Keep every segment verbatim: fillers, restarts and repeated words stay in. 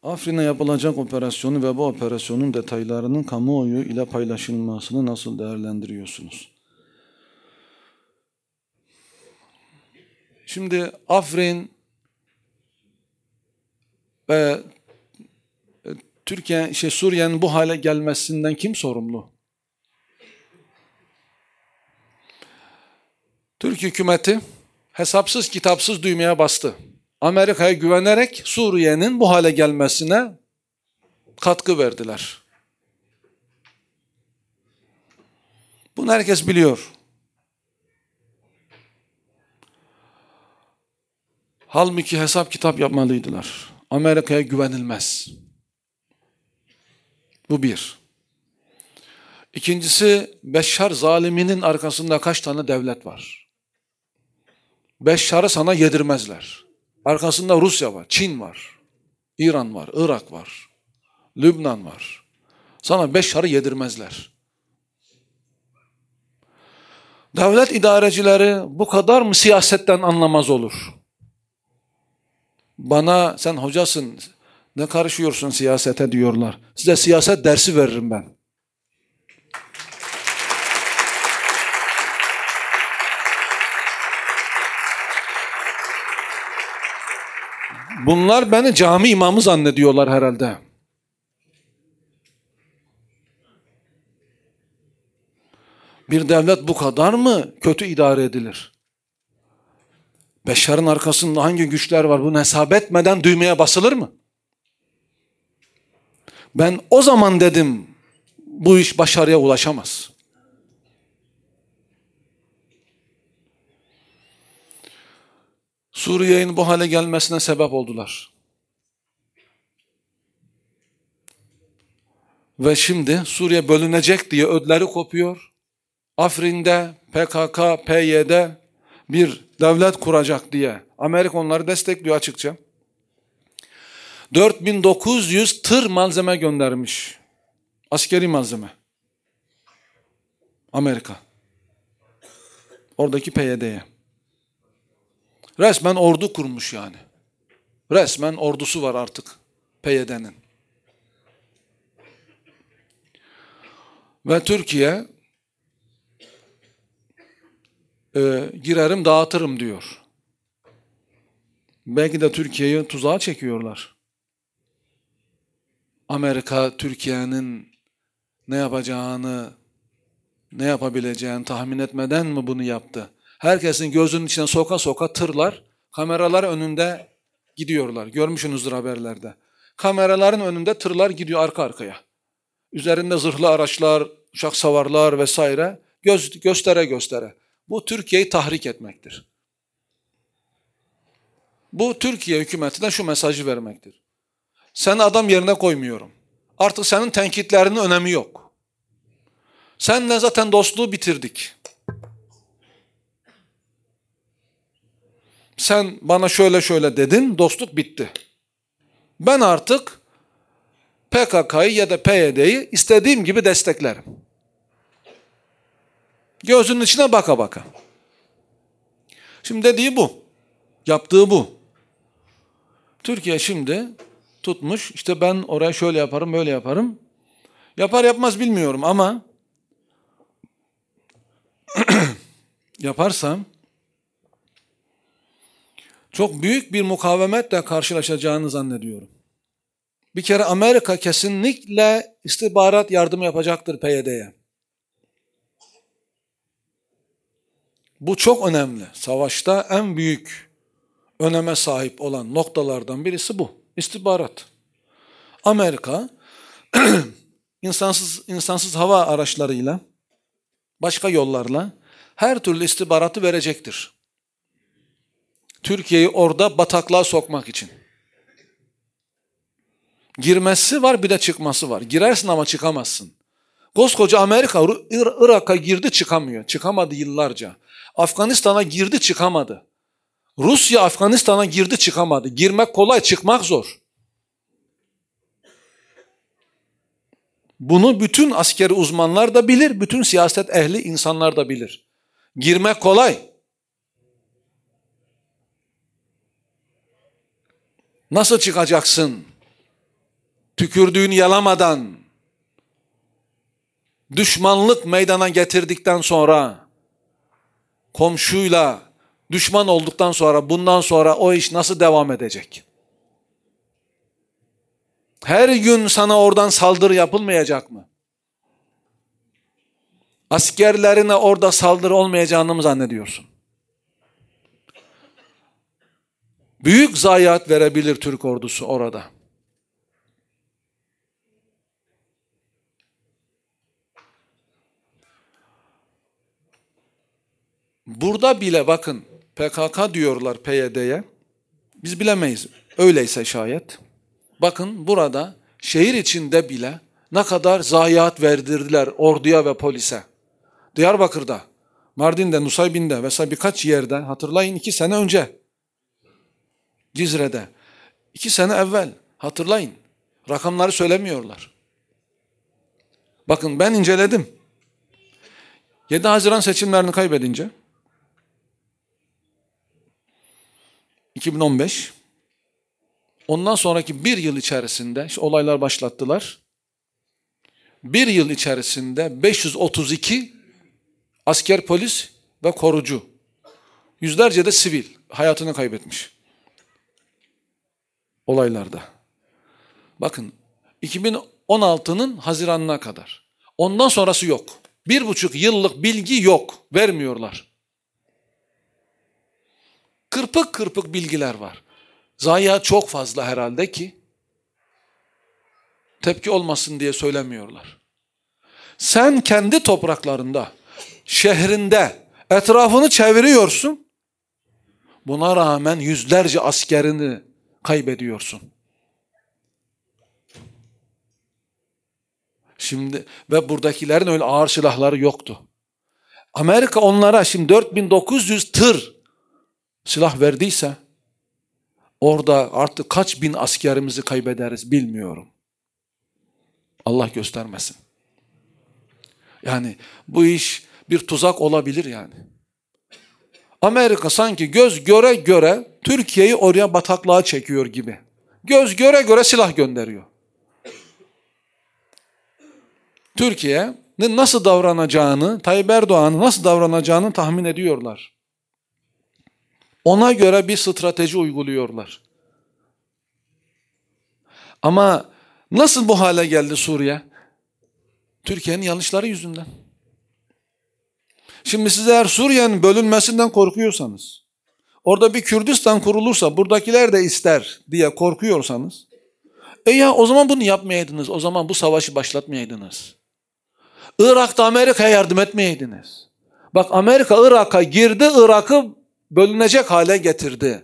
Afrin'e yapılacak operasyonu ve bu operasyonun detaylarının kamuoyu ile paylaşılmasını nasıl değerlendiriyorsunuz? Şimdi Afrin ve Türkiye, şey Suriye'nin bu hale gelmesinden kim sorumlu? Türk hükümeti hesapsız kitapsız düğmeye bastı. Amerika'ya güvenerek Suriye'nin bu hale gelmesine katkı verdiler. Bunu herkes biliyor. Halbuki hesap kitap yapmalıydılar. Amerika'ya güvenilmez. Bu bir. İkincisi, Beşşar zaliminin arkasında kaç tane devlet var? Beşşar'ı sana yedirmezler. Arkasında Rusya var, Çin var, İran var, Irak var, Lübnan var. Sana Beşşar'ı yedirmezler. Devlet idarecileri bu kadar mı siyasetten anlamaz olur? Bana sen hocasın, ne karışıyorsun siyasete diyorlar. Size siyaset dersi veririm ben. Bunlar beni cami imamı zannediyorlar herhalde. Bir devlet bu kadar mı kötü idare edilir? Beşşar'ın arkasında hangi güçler var bunu hesap etmeden düğmeye basılır mı? Ben o zaman dedim bu iş başarıya ulaşamaz. Suriye'nin bu hale gelmesine sebep oldular. Ve şimdi Suriye bölünecek diye ödleri kopuyor. Afrin'de P K K, P Y D bir devlet kuracak diye Amerika onları destekliyor açıkça. dört bin dokuz yüz tır malzeme göndermiş. Askeri malzeme. Amerika. Oradaki P Y D'ye. Resmen ordu kurmuş yani. Resmen ordusu var artık P Y D'nin. Ve Türkiye e, girerim dağıtırım diyor. Belki de Türkiye'yi tuzağa çekiyorlar. Amerika Türkiye'nin ne yapacağını, ne yapabileceğini tahmin etmeden mi bunu yaptı? Herkesin gözünün içine soka soka tırlar, kameralar önünde gidiyorlar. Görmüşsünüzdür haberlerde. Kameraların önünde tırlar gidiyor arka arkaya. Üzerinde zırhlı araçlar, uçak savarlar vesaire göz, göstere göstere. Bu Türkiye'yi tahrik etmektir. Bu Türkiye hükümetine şu mesajı vermektir. Seni adam yerine koymuyorum. Artık senin tenkitlerinin önemi yok. Seninle zaten dostluğu bitirdik. Sen bana şöyle şöyle dedin, dostluk bitti. Ben artık P K K'yı ya da P Y D'yi istediğim gibi desteklerim. Gözünün içine baka baka. Şimdi dediği bu. Yaptığı bu. Türkiye şimdi tutmuş, işte ben oraya şöyle yaparım, böyle yaparım. Yapar yapmaz bilmiyorum ama yaparsam çok büyük bir mukavemetle karşılaşacağını zannediyorum. Bir kere Amerika kesinlikle istihbarat yardımı yapacaktır P Y D'ye. Bu çok önemli. Savaşta en büyük öneme sahip olan noktalardan birisi bu. İstihbarat. Amerika insansız insansız hava araçlarıyla, başka yollarla her türlü istihbaratı verecektir. Türkiye'yi orada bataklığa sokmak için. Girmesi var bir de çıkması var. Girersin ama çıkamazsın. Koskoca Amerika Irak'a girdi çıkamıyor. Çıkamadı yıllarca. Afganistan'a girdi çıkamadı. Rusya Afganistan'a girdi çıkamadı. Girmek kolay, çıkmak zor. Bunu bütün askeri uzmanlar da bilir, bütün siyaset ehli insanlar da bilir. Girmek kolay. Nasıl çıkacaksın? tükürdüğünü yalamadan, düşmanlık meydana getirdikten sonra, komşuyla düşman olduktan sonra, bundan sonra o iş nasıl devam edecek? Her gün sana oradan saldırı yapılmayacak mı? Askerlerine orada saldırı olmayacağını mı zannediyorsun? Büyük zayiat verebilir Türk ordusu orada. Burada bile bakın P K K diyorlar P Y D'ye. Biz bilemeyiz. Öyleyse şayet. Bakın burada şehir içinde bile ne kadar zayiat verdirdiler orduya ve polise. Diyarbakır'da, Mardin'de, Nusaybin'de vesaire birkaç yerde hatırlayın iki sene önce. Cizre'de. iki sene evvel hatırlayın. Rakamları söylemiyorlar. Bakın ben inceledim. yedi Haziran seçimlerini kaybedince iki bin on beş ondan sonraki bir yıl içerisinde işte olaylar başlattılar. Bir yıl içerisinde beş yüz otuz iki asker, polis ve korucu. Yüzlerce de sivil hayatını kaybetmiş. Olaylarda. Bakın iki bin on altının Haziran'ına kadar. Ondan sonrası yok. Bir buçuk yıllık bilgi yok. Vermiyorlar. Kırpık kırpık bilgiler var. Zayiat çok fazla herhalde ki tepki olmasın diye söylemiyorlar. Sen kendi topraklarında, şehrinde etrafını çeviriyorsun. Buna rağmen yüzlerce askerini kaybediyorsun. Şimdi ve buradakilerin öyle ağır silahları yoktu. Amerika onlara şimdi dört bin dokuz yüz tır silah verdiyse orada artık kaç bin askerimizi kaybederiz bilmiyorum. Allah göstermesin. Yani bu iş bir tuzak olabilir yani. Amerika sanki göz göre göre Türkiye'yi oraya bataklığa çekiyor gibi. Göz göre göre silah gönderiyor. Türkiye'nin nasıl davranacağını, Tayyip Erdoğan'ın nasıl davranacağını tahmin ediyorlar. Ona göre bir strateji uyguluyorlar. Ama nasıl bu hale geldi Suriye? Türkiye'nin yanlışları yüzünden. Şimdi siz eğer Suriye'nin bölünmesinden korkuyorsanız, orada bir Kürdistan kurulursa buradakiler de ister diye korkuyorsanız, e ya o zaman bunu yapmayaydınız, o zaman bu savaşı başlatmayaydınız. Irak'ta Amerika'ya yardım etmeyeydiniz. Bak Amerika Irak'a girdi, Irak'ı bölünecek hale getirdi.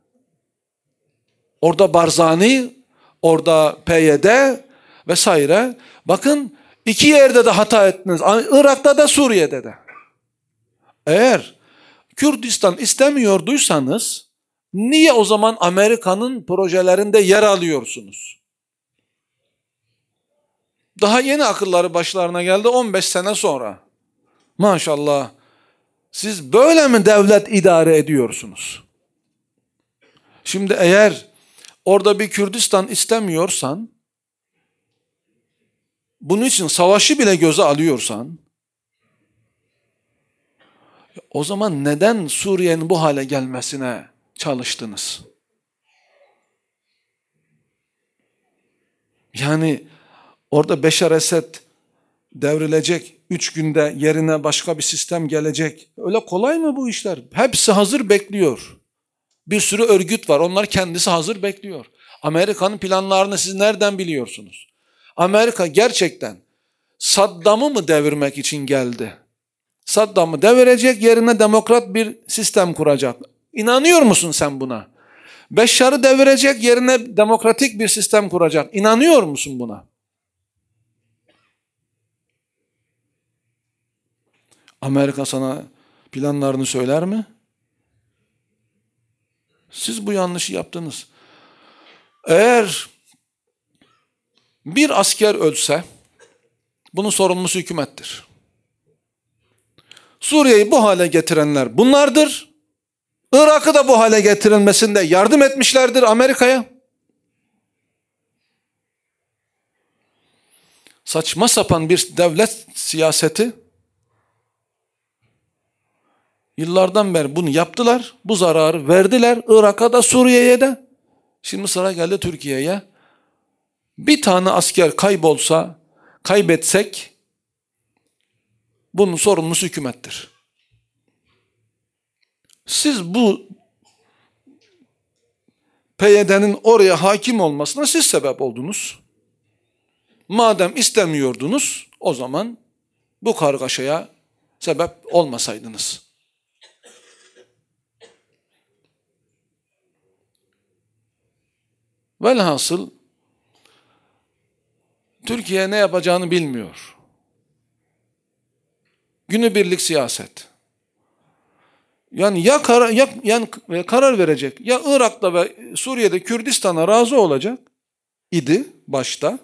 Orada Barzani, orada P Y D vesaire. Bakın iki yerde de hata ettiniz. Irak'ta da Suriye'de de. Eğer Kürdistan istemiyorduysanız niye o zaman Amerika'nın projelerinde yer alıyorsunuz? Daha yeni akılları başlarına geldi on beş sene sonra. Maşallah. Siz böyle mi devlet idare ediyorsunuz? Şimdi eğer orada bir Kürdistan istemiyorsan, bunun için savaşı bile göze alıyorsan, o zaman neden Suriye'nin bu hale gelmesine çalıştınız? Yani orada Beşar Esed devrilecek, üç günde yerine başka bir sistem gelecek. Öyle kolay mı bu işler? Hepsi hazır bekliyor. Bir sürü örgüt var, onlar kendisi hazır bekliyor. Amerika'nın planlarını siz nereden biliyorsunuz? Amerika gerçekten Saddam'ı mı devirmek için geldi? Saddam'ı devirecek, yerine demokrat bir sistem kuracak. İnanıyor musun sen buna? Beşşar'ı devirecek, yerine demokratik bir sistem kuracak. İnanıyor musun buna? Amerika sana planlarını söyler mi? Siz bu yanlışı yaptınız. Eğer bir asker ölse, bunun sorumlusu hükümettir. Suriye'yi bu hale getirenler bunlardır. Irak'ı da bu hale getirilmesinde yardım etmişlerdir Amerika'ya. saçma sapan bir devlet siyaseti. Yıllardan beri bunu yaptılar. Bu zararı verdiler Irak'a da Suriye'ye de. Şimdi sıra geldi Türkiye'ye. Bir tane asker kaybolsa, kaybetsek bunun sorumlusu hükümettir. Siz bu P Y D'nin oraya hakim olmasına siz sebep oldunuz. Madem istemiyordunuz, o zaman bu kargaşaya sebep olmasaydınız. Velhasıl Türkiye ne yapacağını bilmiyor. Günübirlik siyaset. Yani ya karar, ya, yani karar verecek, ya Irak'ta ve Suriye'de Kürdistan'a razı olacak idi başta,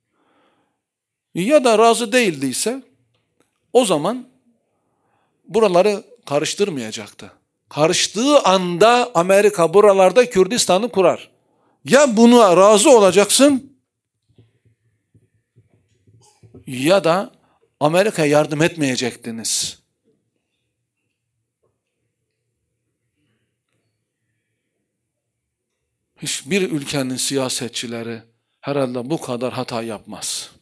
ya da razı değildiyse o zaman buraları karıştırmayacaktı. Karıştığı anda Amerika buralarda Kürdistan'ı kurar. Ya buna razı olacaksın ya da Amerika'ya yardım etmeyecektiniz. Hiçbir ülkenin siyasetçileri herhalde bu kadar hata yapmaz.